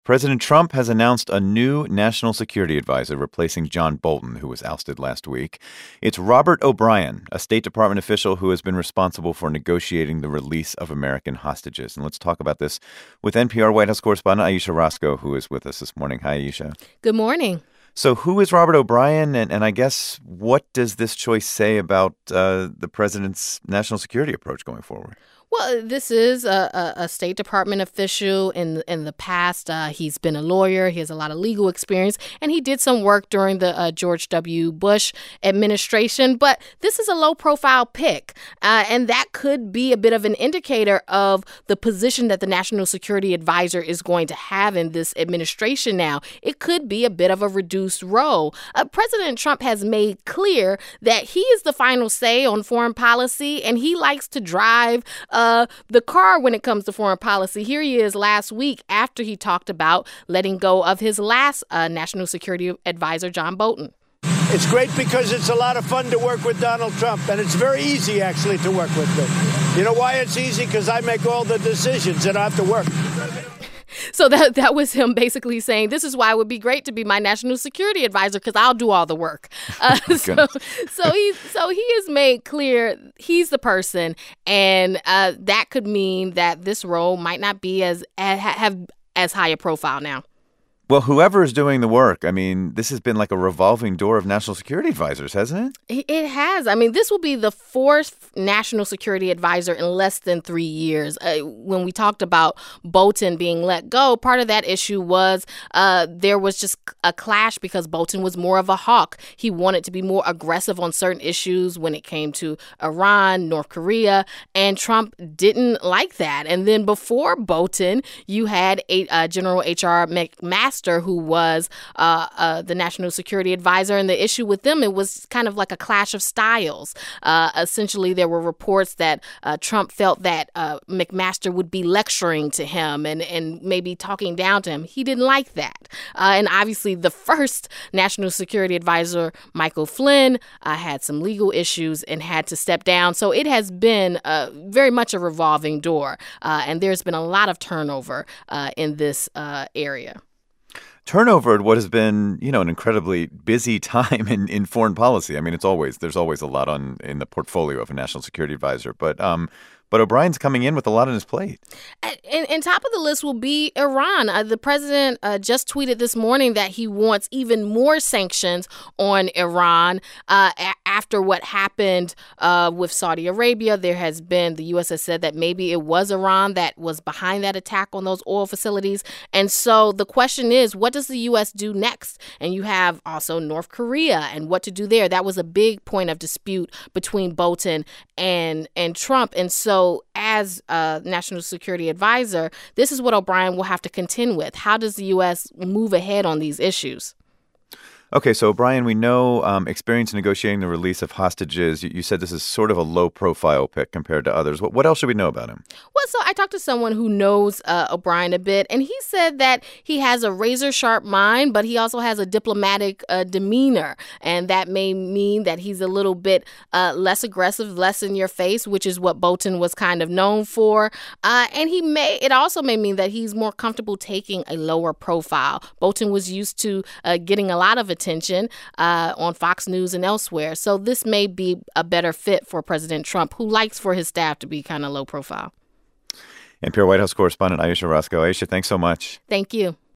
President Trump has announced a new national security advisor replacing John Bolton, who was ousted last week. It's Robert O'Brien, a State Department official who has been responsible for negotiating the release of American hostages. And let's talk about this with NPR White House correspondent Ayesha Rascoe, who is with us this morning. Hi, Ayesha. Good morning. So who is Robert O'Brien? And I guess what does this choice say about the president's national security approach going forward? Well, this is a State Department official. In the past, he's been a lawyer. He has a lot of legal experience, and he did some work during the George W. Bush administration. But this is a low-profile pick, and that could be a bit of an indicator of the position that the National Security Advisor is going to have in this administration now. It could be a bit of a reduced role. President Trump has made clear that he is the final say on foreign policy, and he likes to drive the car when it comes to foreign policy. Here he is last week after he talked about letting go of his last national security advisor, John Bolton. It's great because it's a lot of fun to work with Donald Trump, and it's very easy, actually, to work with him. You know why it's easy? Because I make all the decisions and I have to work. So that was him basically saying, this is why it would be great to be my national security advisor, because I'll do all the work. So he has made clear he's the person, and that could mean that this role might not be as high a profile now. Well, whoever is doing the work, I mean, this has been like a revolving door of national security advisors, hasn't it? It has. I mean, this will be the fourth national security advisor in less than 3 years. When we talked about Bolton being let go, part of that issue was there was just a clash because Bolton was more of a hawk. He wanted to be more aggressive on certain issues when it came to Iran, North Korea, and Trump didn't like that. And then before Bolton, you had General H.R. McMaster, who was the national security advisor. And the issue with them, it was kind of like a clash of styles. Essentially, there were reports that Trump felt that McMaster would be lecturing to him and maybe talking down to him. He didn't like that. And obviously, the first national security advisor, Michael Flynn, had some legal issues and had to step down. So it has been very much a revolving door. And there's been a lot of turnover in this area. Turnover at what has been, an incredibly busy time in foreign policy. I mean, there's always a lot in the portfolio of a national security advisor. But O'Brien's coming in with a lot on his plate. And top of the list will be Iran. The president just tweeted this morning that he wants even more sanctions on Iran after what happened with Saudi Arabia. The U.S. has said that maybe it was Iran that was behind that attack on those oil facilities. And so the question is, what does the U.S. do next? And you have also North Korea and what to do there. That was a big point of dispute between Bolton and Trump. And so as a national security advisor, this is what O'Brien will have to contend with. How does the U.S. move ahead on these issues? Okay, so O'Brien, we know experience negotiating the release of hostages. You said this is sort of a low-profile pick compared to others. What else should we know about him? Well, so I talked to someone who knows O'Brien a bit, and he said that he has a razor-sharp mind, but he also has a diplomatic demeanor, and that may mean that he's a little bit less aggressive, less in your face, which is what Bolton was kind of known for. And it also may mean that he's more comfortable taking a lower profile. Bolton was used to getting a lot of attention on Fox News and elsewhere. So this may be a better fit for President Trump, who likes for his staff to be kind of low profile. NPR White House correspondent Ayesha Rascoe. Ayesha, thanks so much. Thank you.